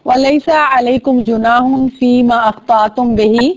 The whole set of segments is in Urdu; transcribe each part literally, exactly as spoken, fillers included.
وَلَيْسَ عَلَيْكُمْ جُنَاحٌ فِيمَا أَخْطَأْتُمْ بِهِ،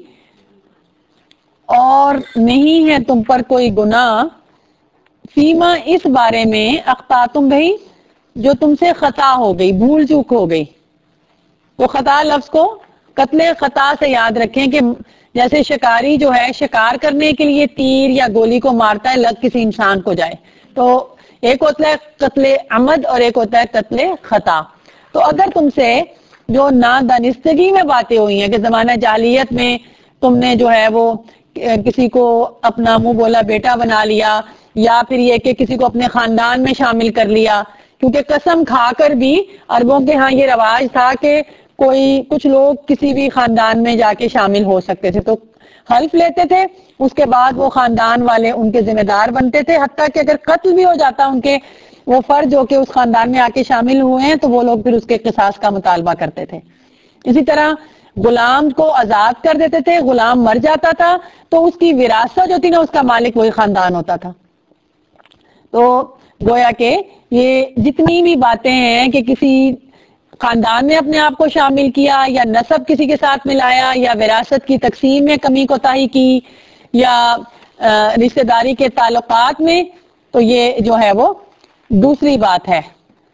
اور نہیں ہے تم پر کوئی گناہ، فیما اس بارے میں، اخطاتم بھئی جو تم سے خطا ہو گئی، بھول چوک ہو گئی. تو خطا لفظ کو قتل خطا سے یاد رکھیں کہ جیسے شکاری جو ہے شکار کرنے کے لیے تیر یا گولی کو مارتا ہے لگ کسی انسان کو جائے، تو ایک ہوتا ہے قتل عمد اور ایک ہوتا ہے قتل خطا. تو اگر تم سے جو نادانستگی میں باتیں ہوئی ہیں کہ زمانہ جاہلیت میں تم نے جو ہے وہ کسی کو اپنا منہ بولا بیٹا بنا لیا، یا پھر یہ کہ کسی کو اپنے خاندان میں شامل کر لیا، کیونکہ قسم کھا کر بھی عربوں کے ہاں یہ رواج تھا کہ کوئی کچھ لوگ کسی بھی خاندان میں جا کے شامل ہو سکتے تھے، تو حلف لیتے تھے، اس کے بعد وہ خاندان والے ان کے ذمہ دار بنتے تھے، حتیٰ کہ اگر قتل بھی ہو جاتا ان کے وہ فرد جو کہ اس خاندان میں آ کے شامل ہوئے ہیں تو وہ لوگ پھر اس کے قصاص کا مطالبہ کرتے تھے. اسی طرح غلام کو آزاد کر دیتے تھے، غلام مر جاتا تھا تو اس کی وراثت جو تھی نا اس کا مالک وہی خاندان ہوتا تھا. تو گویا کہ یہ جتنی بھی باتیں ہیں کہ کسی خاندان نے اپنے آپ کو شامل کیا یا نسب کسی کے ساتھ ملایا یا وراثت کی تقسیم میں کمی کوتاہی کی یا رشتہ داری کے تعلقات میں، تو یہ جو ہے وہ دوسری بات ہے.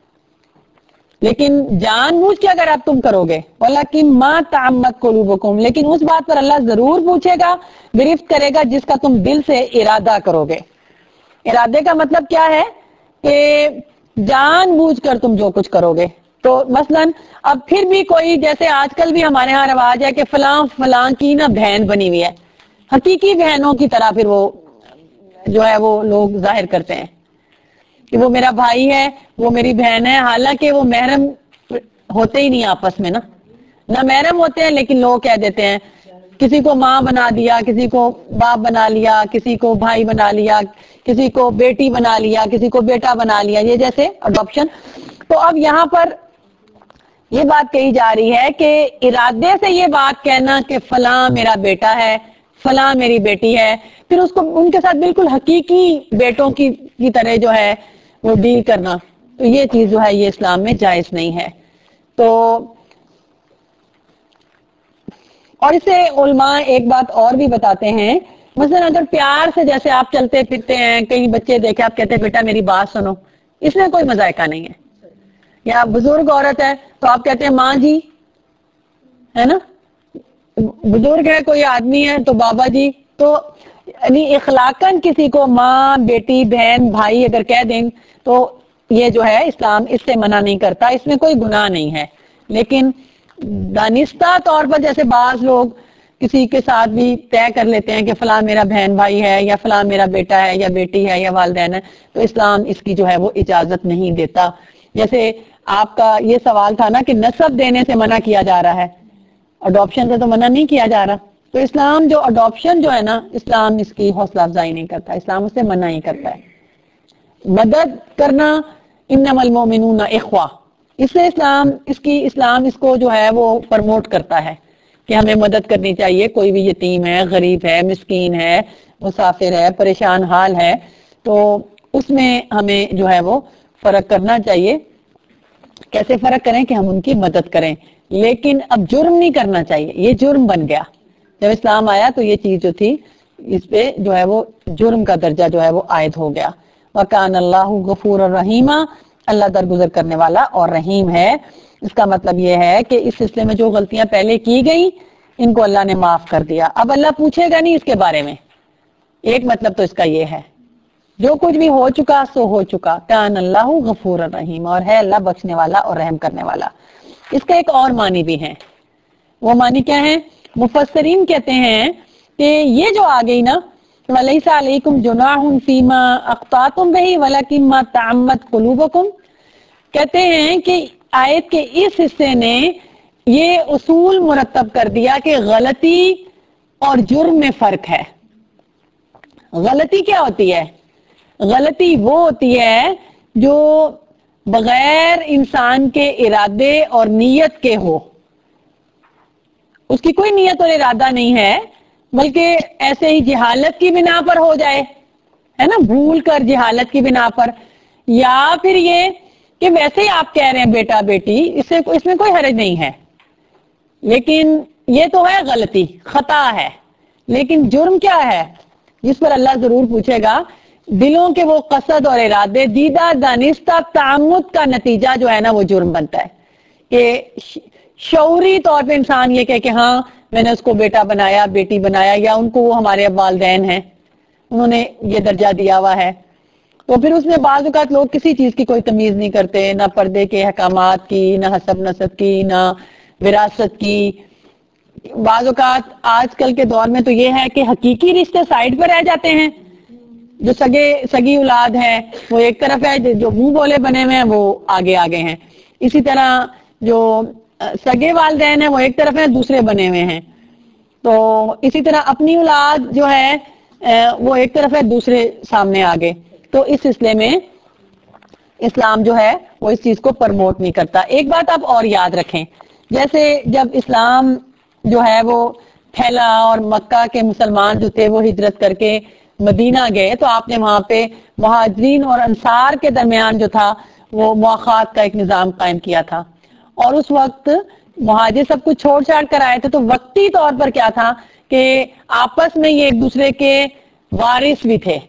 لیکن جان بوجھ کے اگر اب تم کرو گے وَلَكِن مَا تَعَمَّدْ قُلُوبُكُمْ، لیکن اس بات پر اللہ ضرور پوچھے گا، گرفت کرے گا جس کا تم دل سے ارادہ کرو گے. ارادے کا مطلب کیا ہے کہ جان بوجھ کر تم جو کچھ کرو گے. تو مثلا اب پھر بھی کوئی جیسے آج کل بھی ہمارے ہاں رواج ہے کہ فلاں فلاں کی نا بہن بنی ہوئی ہے، حقیقی بہنوں کی طرح پھر وہ جو ہے وہ لوگ ظاہر کرتے ہیں کہ وہ میرا بھائی ہے، وہ میری بہن ہے، حالانکہ وہ محرم ہوتے ہی نہیں آپس میں، نا نہ محرم ہوتے ہیں، لیکن لوگ کہہ دیتے ہیں کسی کو ماں بنا دیا، کسی کو باپ بنا لیا، کسی کو بھائی بنا لیا، کسی کو بیٹی بنا لیا، کسی کو بیٹا بنا لیا، یہ جیسے اڈاپشن. تو اب یہاں پر یہ بات کہی جا رہی ہے کہ ارادے سے یہ بات کہنا کہ فلاں میرا بیٹا ہے، فلاں میری بیٹی ہے، پھر اس کو ان کے ساتھ بالکل حقیقی بیٹوں کی کی طرح جو ہے وہ ڈیل کرنا، تو یہ چیز جو ہے یہ اسلام میں جائز نہیں ہے. تو اور اسے علماء ایک بات اور بھی بتاتے ہیں، مثلا اگر پیار سے جیسے آپ چلتے پھرتے ہیں، کئی بچے دیکھے آپ کہتے ہیں بیٹا میری بات سنو، اس میں کوئی مذائقہ نہیں ہے. یا بزرگ عورت ہے تو آپ کہتے ہیں ماں جی، ہے نا، بزرگ ہے کوئی آدمی ہے تو بابا جی. تو یعنی اخلاقاً کسی کو ماں بیٹی بہن بھائی اگر کہہ دیں تو یہ جو ہے اسلام اس سے منع نہیں کرتا، اس میں کوئی گناہ نہیں ہے. لیکن دانستہ طور پر جیسے بعض لوگ کسی کے ساتھ بھی طے کر لیتے ہیں کہ فلاں میرا بہن بھائی ہے یا فلاں میرا بیٹا ہے یا بیٹی ہے یا والدین ہے، تو اسلام اس کی جو ہے وہ اجازت نہیں دیتا. جیسے آپ کا یہ سوال تھا نا کہ نسب دینے سے منع کیا جا رہا ہے، اڈاپشن سے تو منع نہیں کیا جا رہا. تو اسلام جو اڈاپشن جو ہے نا، اسلام اس کی حوصلہ افزائی نہیں کرتا، اسلام اس سے منع ہی کرتا ہے. مدد کرنا انما المؤمنون اخوہ، اس سے اسلام اس کی اسلام اس کو جو ہے وہ پرموٹ کرتا ہے کہ ہمیں مدد کرنی چاہیے. کوئی بھی یتیم ہے، غریب ہے، مسکین ہے، مسافر ہے، پریشان حال ہے، تو اس میں ہمیں جو ہے وہ فرق کرنا چاہیے. کیسے فرق کریں کہ ہم ان کی مدد کریں، لیکن اب جرم نہیں کرنا چاہیے، یہ جرم بن گیا. جب اسلام آیا تو یہ چیز جو تھی اس پہ جو ہے وہ جرم کا درجہ جو ہے وہ عائد ہو گیا. وَكَانَ اللَّهُ غَفُورًا رَحِيمًا، اللہ درگزر کرنے والا اور رحیم ہے. اس کا مطلب یہ ہے کہ اس سلسلے میں جو غلطیاں پہلے کی گئیں ان کو اللہ نے معاف کر دیا، اب اللہ پوچھے گا نہیں اس کے بارے میں. ایک مطلب تو اس کا یہ ہے جو کچھ بھی ہو چکا سو ہو چکا. کان اللہ غفور الرحیم، اور ہے اللہ بخشنے والا اور رحم کرنے والا. اس کا ایک اور معنی بھی ہے، وہ معنی کیا ہے؟ مفسرین کہتے ہیں کہ یہ جو آ گئی نا وَلَيْسَ عَلَيْكُمْ جُنَاحٌ فِيمَا أَخْطَأْتُمْ بِهِ وَلَكِنْ مَا تَعَمَّدْ قُلُوبُكُمْ، کہتے ہیں کہ آیت کے اس حصے نے یہ اصول مرتب کر دیا کہ غلطی اور جرم میں فرق ہے. غلطی کیا ہوتی ہے؟ غلطی وہ ہوتی ہے جو بغیر انسان کے ارادے اور نیت کے ہو، اس کی کوئی نیت اور ارادہ نہیں ہے بلکہ ایسے ہی جہالت کی بنا پر ہو جائے، ہے نا، بھول کر جہالت کی بنا پر، یا پھر یہ کہ ویسے ہی آپ کہہ رہے ہیں بیٹا بیٹی، اس سے اس میں کوئی حرج نہیں ہے. لیکن یہ تو ہے غلطی، خطا ہے، لیکن جرم کیا ہے جس پر اللہ ضرور پوچھے گا؟ دلوں کے وہ قصد اور ارادے، دیدہ دانستہ تعمد کا نتیجہ جو ہے نا وہ جرم بنتا ہے کہ شعوری طور پہ انسان یہ کہے کہ ہاں میں نے اس کو بیٹا بنایا، بیٹی بنایا، یا ان کو وہ ہمارے والدین ہیں، انہوں نے یہ درجہ دیا ہوا ہے. تو پھر اس میں بعض اوقات لوگ کسی چیز کی کوئی تمیز نہیں کرتے، نہ پردے کے احکامات کی، نہ حسب نسب کی، نہ وراثت کی. بعض اوقات آج کل کے دور میں تو یہ ہے کہ حقیقی رشتے سائڈ پہ رہ جاتے ہیں. جو سگے سگی اولاد ہے وہ ایک طرف ہے، جو منہ بولے بنے ہوئے ہیں وہ آگے آگے ہیں. اسی طرح جو سگے والدین ہیں وہ ایک طرف ہیں، دوسرے بنے ہوئے ہیں. تو اسی طرح اپنی اولاد جو ہے وہ ایک طرف ہے، دوسرے سامنے آگے. تو اس سلسلے میں اسلام جو ہے وہ اس چیز کو پرموٹ نہیں کرتا. ایک بات آپ اور یاد رکھیں، جیسے جب اسلام جو ہے وہ پھیلا اور مکہ کے مسلمان جو تھے وہ ہجرت کر کے مدینہ گئے، تو آپ نے وہاں پہ مہاجرین اور انصار کے درمیان جو تھا وہ مواخات کا ایک نظام قائم کیا تھا. اور اس وقت مہاجر سب کچھ چھوڑ چھاڑ کر آئے تھے، تو وقتی طور پر کیا تھا کہ آپس میں یہ ایک دوسرے کے وارث بھی تھے،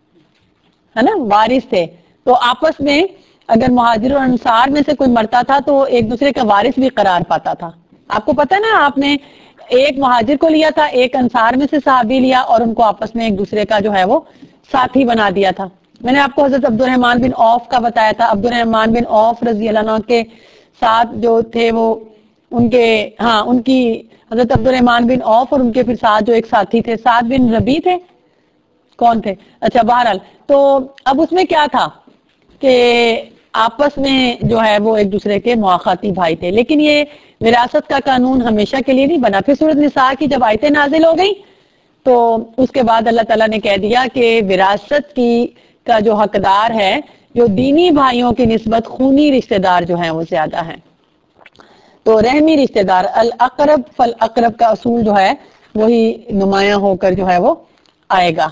ہے نا، وارث تھے. تو آپس میں اگر مہاجر اور انصار میں سے کوئی مرتا تھا تو ایک دوسرے کا وارث بھی قرار پاتا تھا. آپ کو پتہ نا، آپ نے ایک مہاجر کو لیا تھا، ایک انصار میں سے صحابی لیا، اور ان کو آپس میں ایک دوسرے کا جو ہے وہ ساتھی بنا دیا تھا. میں نے آپ کو حضرت عبد الرحمن بن عوف کا بتایا تھا. عبد الرحمن بن عوف رضی اللہ عنہ کے ساتھ جو تھے وہ ان کے ہاں ان کی حضرت عبد الرحمن بن عوف اور ان کے پھر ساتھ جو ایک ساتھی تھے، سعد بن ربی تھے، کون تھے؟ اچھا بہرحال. تو اب اس میں کیا تھا کہ آپس میں جو ہے وہ ایک دوسرے کے مواخاتی بھائی تھے، لیکن یہ وراثت کا قانون ہمیشہ کے لیے نہیں بنا. پھر سورۃ نساء کی جب آیتیں نازل ہو گئی تو اس کے بعد اللہ تعالیٰ نے کہہ دیا کہ وراثت کی کا جو حقدار ہے، جو دینی بھائیوں کی نسبت خونی رشتہ دار جو ہیں وہ زیادہ ہیں. تو رحمی رشتہ دار، الاقرب فالاقرب کا اصول جو ہے وہی نمایاں ہو کر جو ہے وہ آئے گا.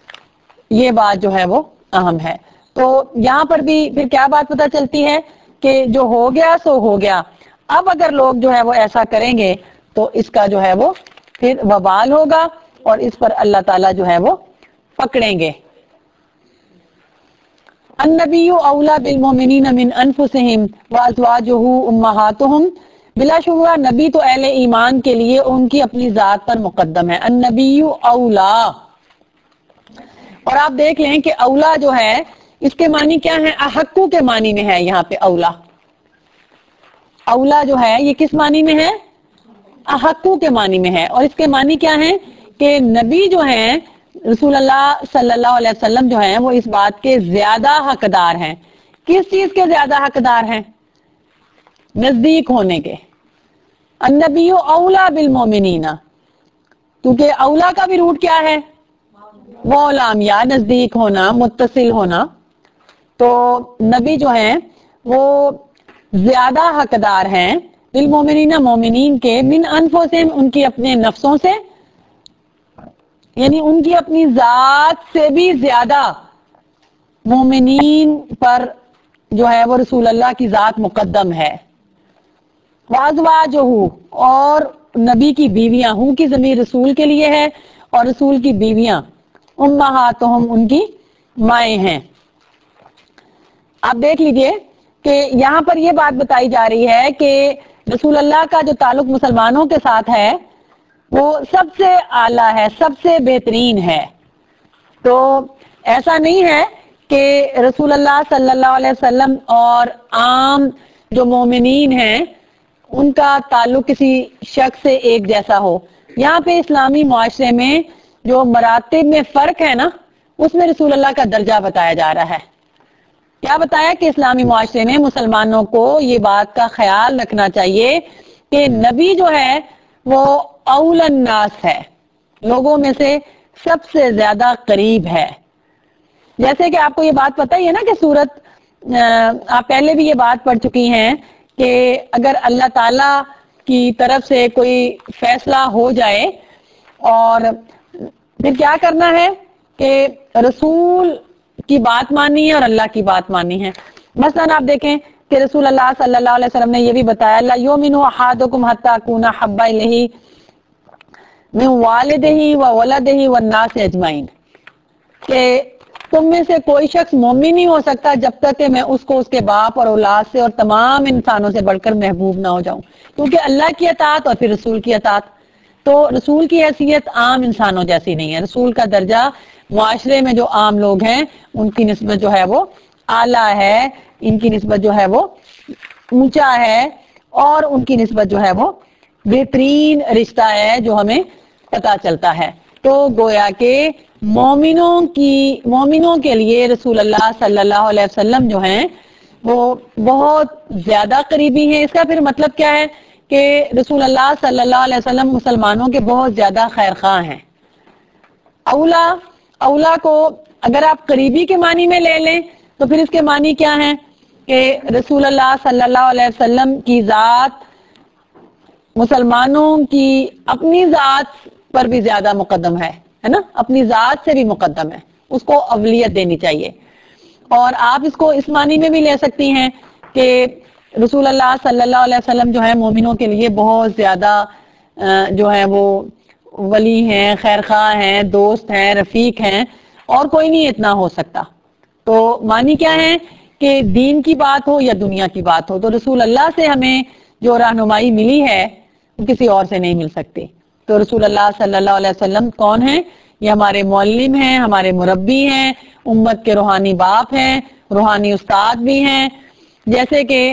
یہ بات جو ہے وہ اہم ہے. تو یہاں پر بھی پھر کیا بات پتہ چلتی ہے کہ جو ہو گیا سو ہو گیا. اب اگر لوگ جو ہے وہ ایسا کریں گے تو اس کا جو ہے وہ پھر وبال ہوگا اور اس پر اللہ تعالیٰ جو ہے وہ پکڑیں گے. النبی اولا بالمؤمنین من انفسہم وازواجہ امہاتہم، بلا شبہ نبی تو اہل ایمان کے لیے ان کی اپنی ذات پر مقدم ہے. النبی اولا، اور آپ دیکھ لیں کہ اولا جو ہے اس کے معنی کیا ہے؟ احقو کے معنی میں ہے. یہاں پہ اولا اولا جو ہے یہ کس معنی میں ہے؟ احقو کے معنی میں ہے. اور اس کے معنی کیا ہے کہ نبی جو ہیں رسول اللہ صلی اللہ علیہ وسلم جو ہیں وہ اس بات کے زیادہ حقدار ہیں. کس چیز کے زیادہ حقدار ہیں؟ نزدیک ہونے کے. النبی اولا بالمؤمنین، کیونکہ اولا کا بھی روٹ کیا ہے؟ مولام، یا نزدیک ہونا، متصل ہونا. تو نبی جو ہیں وہ زیادہ حقدار ہیں بالمؤمنین، مومنین کے، من انفسہم، ان کی اپنے نفسوں سے، یعنی ان کی اپنی ذات سے بھی زیادہ مومنین پر جو ہے وہ رسول اللہ کی ذات مقدم ہے. وازواجہ، اور نبی کی بیویاں، ہوں کی ضمیر رسول کے لیے ہے اور رسول کی بیویاں امہاتہم، ان کی مائیں ہیں. آپ دیکھ لیجئے کہ یہاں پر یہ بات بتائی جا رہی ہے کہ رسول اللہ کا جو تعلق مسلمانوں کے ساتھ ہے وہ سب سے اعلیٰ ہے، سب سے بہترین ہے. تو ایسا نہیں ہے کہ رسول اللہ صلی اللہ علیہ وسلم اور عام جو مومنین ہیں ان کا تعلق کسی شخص سے ایک جیسا ہو. یہاں پہ اسلامی معاشرے میں جو مراتب میں فرق ہے نا، اس میں رسول اللہ کا درجہ بتایا جا رہا ہے. کیا بتایا کہ اسلامی معاشرے میں مسلمانوں کو یہ بات کا خیال رکھنا چاہیے کہ نبی جو ہے وہ اول الناس ہے، لوگوں میں سے سب سے زیادہ قریب ہے. جیسے کہ آپ کو یہ بات پتہ ہی ہے نا کہ سورت آپ پہلے بھی یہ بات پڑھ چکی ہیں کہ اگر اللہ تعالی کی طرف سے کوئی فیصلہ ہو جائے اور پھر کیا کرنا ہے کہ رسول کی بات مانی ہے اور اللہ کی بات مانی ہے. مثلا آپ دیکھیں کہ رسول اللہ صلی اللہ علیہ وسلم نے یہ بھی بتایا لا یؤمن احدکم حتی اکون احب الیہ من والدہ و ولدہ والناس اجمعین، کہ تم میں سے کوئی شخص مومن نہیں ہو سکتا جب تک کہ میں اس کو اس کے باپ اور اولاد سے اور تمام انسانوں سے بڑھ کر محبوب نہ ہو جاؤں، کیونکہ اللہ کی اطاعت اور پھر رسول کی اطاعت، تو رسول کی حیثیت عام انسانوں جیسی نہیں ہے، رسول کا درجہ معاشرے میں جو عام لوگ ہیں ان کی نسبت جو ہے وہ اعلیٰ ہے، ان کی نسبت جو ہے وہ اونچا ہے، اور ان کی نسبت جو ہے وہ بہترین رشتہ ہے جو ہمیں پتہ چلتا ہے۔ تو گویا کہ مومنوں کی مومنوں کے لیے رسول اللہ صلی اللہ علیہ وسلم جو ہیں وہ بہت زیادہ قریبی ہیں۔ اس کا پھر مطلب کیا ہے کہ رسول اللہ صلی اللہ علیہ وسلم مسلمانوں کے بہت زیادہ خیر خواہ ہیں۔ اولا اولا کو اگر آپ قریبی کے معنی میں لے لیں تو پھر اس کے معنی کیا ہیں کہ رسول اللہ صلی اللہ علیہ وسلم کی ذات مسلمانوں کی اپنی ذات پر بھی زیادہ مقدم ہے ہے نا، اپنی ذات سے بھی مقدم ہے، اس کو اولیت دینی چاہیے۔ اور آپ اس کو اس معنی میں بھی لے سکتی ہیں کہ رسول اللہ صلی اللہ علیہ وسلم جو ہے مومنوں کے لیے بہت زیادہ جو ہے وہ ولی ہیں، خیر خواہ ہیں، دوست ہیں، رفیق ہیں، اور کوئی نہیں اتنا ہو سکتا۔ تو معنی کیا ہے کہ دین کی بات ہو یا دنیا کی بات ہو، تو رسول اللہ سے ہمیں جو رہنمائی ملی ہے وہ کسی اور سے نہیں مل سکتی۔ تو رسول اللہ صلی اللہ علیہ وسلم کون ہیں؟ یہ ہمارے معلم ہیں، ہمارے مربی ہیں، امت کے روحانی باپ ہیں، روحانی استاد بھی ہیں۔ جیسے کہ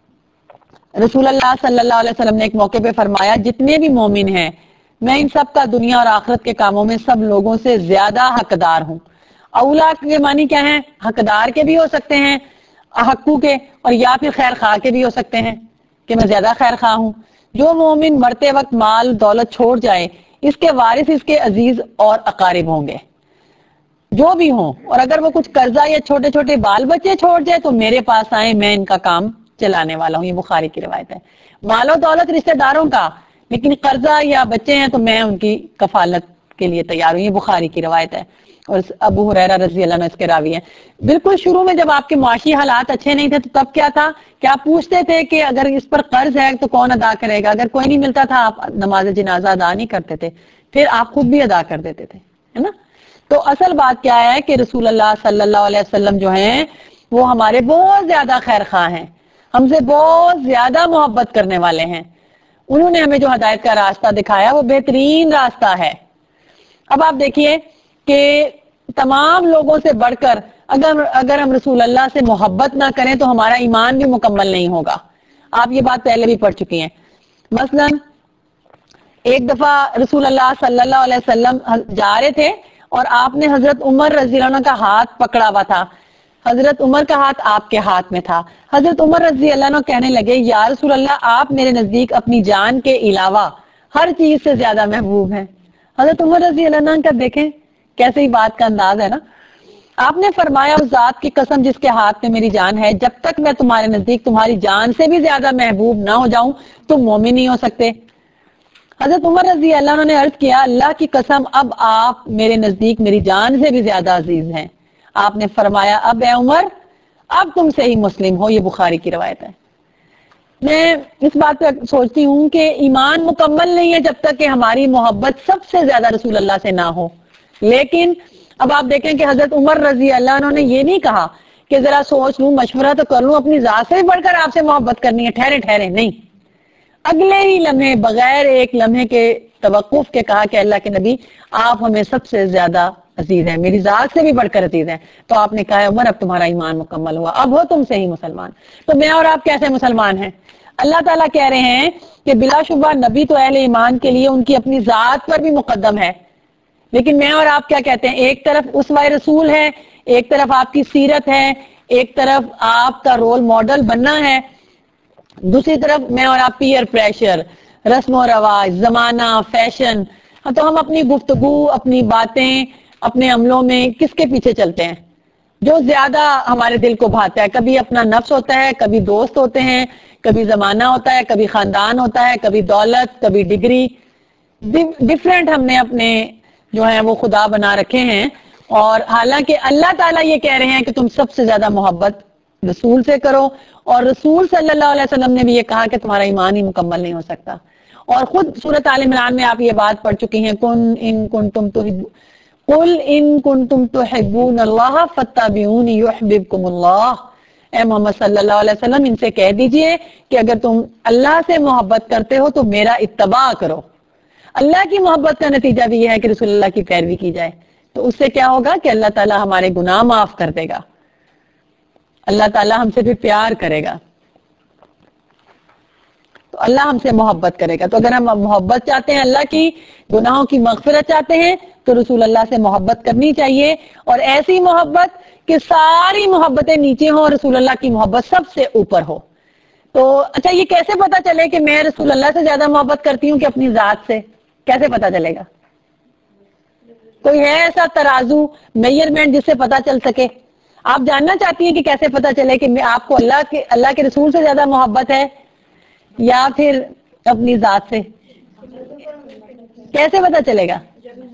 رسول اللہ صلی اللہ علیہ وسلم نے ایک موقع پہ فرمایا جتنے بھی مومن ہیں میں ان سب کا دنیا اور آخرت کے کاموں میں سب لوگوں سے زیادہ حقدار ہوں۔ اولا کے معنی کیا ہے؟ حقدار کے بھی ہو سکتے ہیں، حقو کے، اور یا پھر خیر خواہ کے بھی ہو سکتے ہیں کہ میں زیادہ خیر خواہ ہوں۔ جو مومن مرتے وقت مال دولت چھوڑ جائے اس کے وارث اس کے عزیز اور اقارب ہوں گے جو بھی ہوں، اور اگر وہ کچھ قرضہ یا چھوٹے چھوٹے بال بچے چھوڑ جائے تو میرے پاس آئیں، میں ان کا کام چلانے والا ہوں۔ یہ بخاری کی روایت ہے۔ مال و دولت رشتہ داروں کا، لیکن قرضہ یا بچے ہیں تو میں ان کی کفالت کے لیے تیار ہوں۔ یہ بخاری کی روایت ہے، اور ابو ہریرہ رضی اللہ عنہ اس کے راوی ہیں۔ بالکل شروع میں جب آپ کے معاشی حالات اچھے نہیں تھے تو تب کیا تھا کہ آپ پوچھتے تھے کہ اگر اس پر قرض ہے تو کون ادا کرے گا، اگر کوئی نہیں ملتا تھا آپ نماز جنازہ ادا نہیں کرتے تھے، پھر آپ خود بھی ادا کر دیتے تھے، ہے نا۔ تو اصل بات کیا ہے کہ رسول اللہ صلی اللہ علیہ وسلم جو ہیں وہ ہمارے بہت زیادہ خیر خواہ ہیں، ہم سے بہت زیادہ محبت کرنے والے ہیں۔ انہوں نے ہمیں جو ہدایت کا راستہ دکھایا وہ بہترین راستہ ہے۔ اب آپ دیکھیے کہ تمام لوگوں سے بڑھ کر اگر اگر ہم رسول اللہ سے محبت نہ کریں تو ہمارا ایمان بھی مکمل نہیں ہوگا۔ آپ یہ بات پہلے بھی پڑھ چکی ہیں۔ مثلا ایک دفعہ رسول اللہ صلی اللہ علیہ وسلم جا رہے تھے اور آپ نے حضرت عمر رضی اللہ عنہ کا ہاتھ پکڑا ہوا تھا، حضرت عمر کا ہاتھ آپ کے ہاتھ میں تھا۔ حضرت عمر رضی اللہ عنہ کہنے لگے یا رسول اللہ آپ میرے نزدیک اپنی جان کے علاوہ ہر چیز سے زیادہ محبوب ہیں۔ حضرت عمر رضی اللہ عنہ کا دیکھیں کیسے ہی بات کا انداز ہے نا۔ آپ نے فرمایا اس ذات کی قسم جس کے ہاتھ میں میری جان ہے، جب تک میں تمہارے نزدیک تمہاری جان سے بھی زیادہ محبوب نہ ہو جاؤں تم مومن نہیں ہو سکتے۔ حضرت عمر رضی اللہ عنہ نے عرض کیا اللہ کی قسم اب آپ میرے نزدیک میری جان سے بھی زیادہ عزیز ہیں۔ آپ نے فرمایا اب اے عمر اب تم صحیح مسلم ہو۔ یہ بخاری کی روایت ہے۔ میں اس بات پہ سوچتی ہوں کہ ایمان مکمل نہیں ہے جب تک کہ ہماری محبت سب سے زیادہ رسول اللہ سے نہ ہو، لیکن اب آپ دیکھیں کہ حضرت عمر رضی اللہ عنہ نے یہ نہیں کہا کہ ذرا سوچ لوں مشورہ تو کر لوں، اپنی ذات سے بھی بڑھ کر آپ سے محبت کرنی ہے، ٹھہرے ٹھہرے نہیں، اگلے ہی لمحے بغیر ایک لمحے کے توقف کے کہا کہ اللہ کے نبی آپ ہمیں سب سے زیادہ عزیز ہیں، میری ذات سے بھی بڑھ کر عزیز ہیں۔ تو آپ نے کہا عمر اب تمہارا ایمان مکمل ہوا، اب ہو تم سے ہی مسلمان۔ تو میں اور آپ کیسے مسلمان ہیں؟ اللہ تعالیٰ کہہ رہے ہیں کہ بلا شبہ نبی تو اہل ایمان کے لیے ان کی اپنی ذات پر بھی مقدم ہے، لیکن میں اور آپ کیا کہتے ہیں؟ ایک طرف اسوہ رسول ہے، ایک طرف آپ کی سیرت ہے، ایک طرف آپ کا رول ماڈل بننا ہے، دوسری طرف میں اور آپ پیئر پریشر، رسم و رواج، زمانہ، فیشن۔ تو ہم اپنی گفتگو، اپنی باتیں، اپنے عملوں میں کس کے پیچھے چلتے ہیں؟ جو زیادہ ہمارے دل کو بھاتا ہے۔ کبھی اپنا نفس ہوتا ہے، کبھی دوست ہوتے ہیں، کبھی زمانہ ہوتا ہے، کبھی خاندان ہوتا ہے، کبھی دولت، کبھی ڈگری، ڈیفرنٹ ہم نے اپنے جو ہیں وہ خدا بنا رکھے ہیں۔ اور حالانکہ اللہ تعالیٰ یہ کہہ رہے ہیں کہ تم سب سے زیادہ محبت رسول سے کرو. اور رسول صلی اللہ علیہ وسلم نے بھی یہ کہا کہ تمہارا ایمان ہی مکمل نہیں ہو سکتا. اور خود سورۃ آل عمران میں آپ یہ بات پڑھ چکی ہیں, کن ان کنتم تحبون قل ان کنتم تحبون اللہ فاتبعونی یحببکم اللہ. اے محمد صلی اللہ علیہ وسلم ان سے کہہ دیجئے کہ اگر تم اللہ سے محبت کرتے ہو تو میرا اتباع کرو. اللہ کی محبت کا نتیجہ بھی یہ ہے کہ رسول اللہ کی پیروی کی جائے. تو اس سے کیا ہوگا کہ اللہ تعالی ہمارے گناہ معاف کر دے گا, اللہ تعالی ہم سے پھر پیار کرے گا, تو اللہ ہم سے محبت کرے گا. تو اگر ہم محبت چاہتے ہیں, اللہ کی گناہوں کی مغفرت چاہتے ہیں, تو رسول اللہ سے محبت کرنی چاہیے, اور ایسی محبت کہ ساری محبتیں نیچے ہوں اور رسول اللہ کی محبت سب سے اوپر ہو. تو اچھا یہ کیسے پتا چلے کہ میں رسول اللہ سے زیادہ محبت کرتی ہوں کہ اپنی ذات سے, کیسے پتا چلے گا؟ کوئی ہے ایسا ترازو, میئرمنٹ جس سے پتا چل سکے؟ آپ جاننا چاہتی ہیں کہ کیسے پتا چلے کہ میں آپ کو اللہ کے اللہ کے رسول سے زیادہ محبت ہے یا پھر اپنی ذات سے؟ کیسے پتا چلے گا؟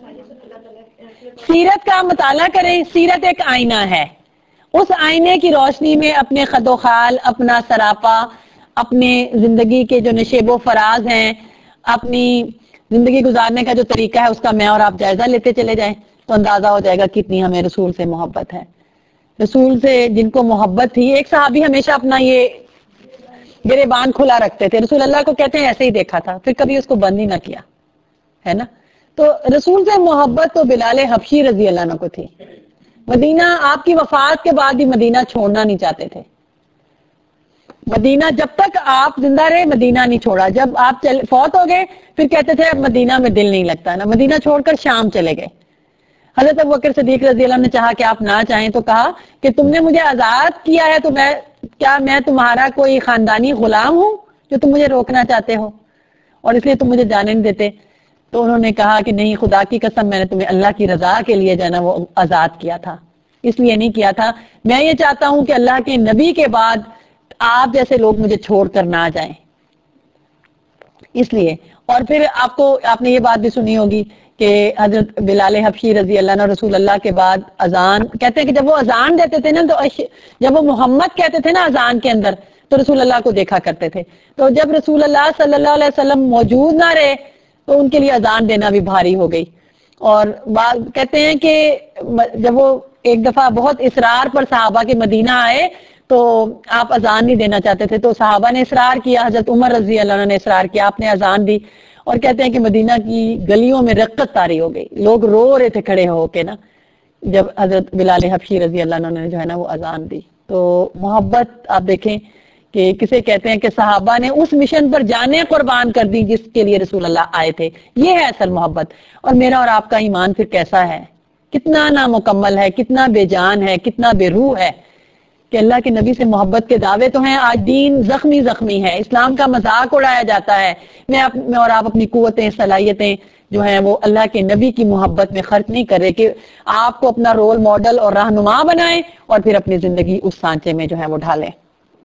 سیرت کا مطالعہ کریں. سیرت ایک آئینہ ہے, اس آئینے کی روشنی میں اپنے خد و خال, اپنا سراپا, اپنے زندگی کے جو نشیب و فراز ہیں, اپنی زندگی گزارنے کا جو طریقہ ہے اس کا میں اور آپ جائزہ لیتے چلے جائیں, تو اندازہ ہو جائے گا کتنی ہمیں رسول سے محبت ہے. رسول سے جن کو محبت تھی, ایک صحابی ہمیشہ اپنا یہ گریبان کھلا رکھتے تھے, رسول اللہ کو کہتے ہیں ایسے ہی دیکھا تھا, پھر کبھی اس کو بند ہی نہ کیا, ہے نا. تو رسول سے محبت تو بلال حبشی رضی اللہ عنہ کو تھی. مدینہ آپ کی وفات کے بعد بھی مدینہ چھوڑنا نہیں چاہتے تھے. مدینہ جب تک آپ زندہ رہے مدینہ نہیں چھوڑا, جب آپ چل فوت ہو گئے پھر کہتے تھے اب مدینہ میں دل نہیں لگتا نا, مدینہ چھوڑ کر شام چلے گئے. حضرت ابوبکر صدیق رضی اللہ عنہ نے چاہا کہ آپ نہ چاہیں, تو کہا کہ تم نے مجھے آزاد کیا ہے, تو میں کیا میں تمہارا کوئی خاندانی غلام ہوں جو تم مجھے روکنا چاہتے ہو, اور اس لیے تم مجھے جانے نہیں دیتے؟ تو انہوں نے کہا کہ نہیں, خدا کی قسم میں نے تمہیں اللہ کی رضا کے لیے جو ہے نا وہ آزاد کیا تھا, اس لیے نہیں کیا تھا. میں یہ چاہتا ہوں کہ اللہ کے نبی کے بعد آپ جیسے لوگ مجھے چھوڑ کر نہ جائیں, اس لیے. اور پھر آپ کو آپ نے یہ بات بھی سنی ہوگی کہ حضرت بلال حبشی رضی اللہ عنہ رسول اللہ کے بعد اذان کہتے ہیں کہ جب وہ اذان دیتے تھے نا, تو جب وہ محمد کہتے تھے نا اذان کے اندر, تو رسول اللہ کو دیکھا کرتے تھے. تو جب رسول اللہ صلی اللہ علیہ وسلم موجود نہ رہے تو ان کے لیے اذان دینا بھی بھاری ہو گئی. اور بعض کہتے ہیں کہ جب وہ ایک دفعہ بہت اصرار پر صحابہ کے مدینہ آئے تو آپ اذان نہیں دینا چاہتے تھے, تو صحابہ نے اصرار کیا, حضرت عمر رضی اللہ عنہ نے اصرار کیا, آپ نے اذان دی. اور کہتے ہیں کہ مدینہ کی گلیوں میں رقت طاری ہو گئی, لوگ رو رہے تھے کھڑے ہو کے نا, جب حضرت بلال حبشی رضی اللہ عنہ نے جو ہے نا وہ اذان دی. تو محبت آپ دیکھیں کہ کسے کہتے ہیں کہ صحابہ نے اس مشن پر جانیں قربان کر دی جس کے لیے رسول اللہ آئے تھے, یہ ہے اصل محبت. اور میرا اور آپ کا ایمان پھر کیسا ہے, کتنا نامکمل ہے, کتنا بے جان ہے, کتنا بے روح ہے کہ اللہ کے نبی سے محبت کے دعوے تو ہیں, آج دین زخمی زخمی ہے, اسلام کا مذاق اڑایا جاتا ہے. میں, اپ, میں اور آپ اپنی قوتیں صلاحیتیں جو ہیں وہ اللہ کے نبی کی محبت میں خرچ نہیں کر رہے کہ آپ کو اپنا رول ماڈل اور رہنما بنائیں اور پھر اپنی زندگی اس سانچے میں جو ہے وہ ڈھالیں.